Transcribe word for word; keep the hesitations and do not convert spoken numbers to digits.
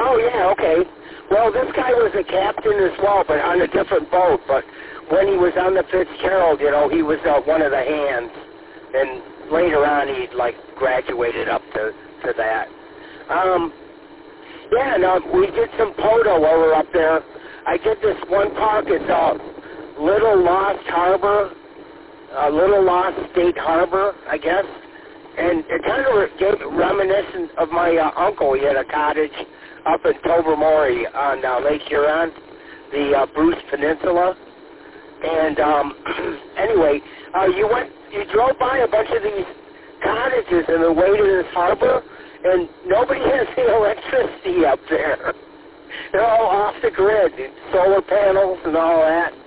Oh, yeah, okay. Well, this guy was a captain as well, but on a different boat. But when he was on the Fitzgerald, you know, he was uh, one of the hands. And later on, he, like, graduated up to, to that. Um, yeah, and uh, we did some Poto while we were up there. I did this one park. It's uh, Little Lost Harbor, uh, Little Lost State Harbor, I guess. And it kind of gave reminiscent of my uh, uncle. He had a cottage up in Tobermory on uh, Lake Huron, the uh, Bruce Peninsula. And um, anyway, uh, you went, you drove by a bunch of these cottages on the way to this harbor, and nobody has the electricity up there. They're all off the grid, solar panels and all that.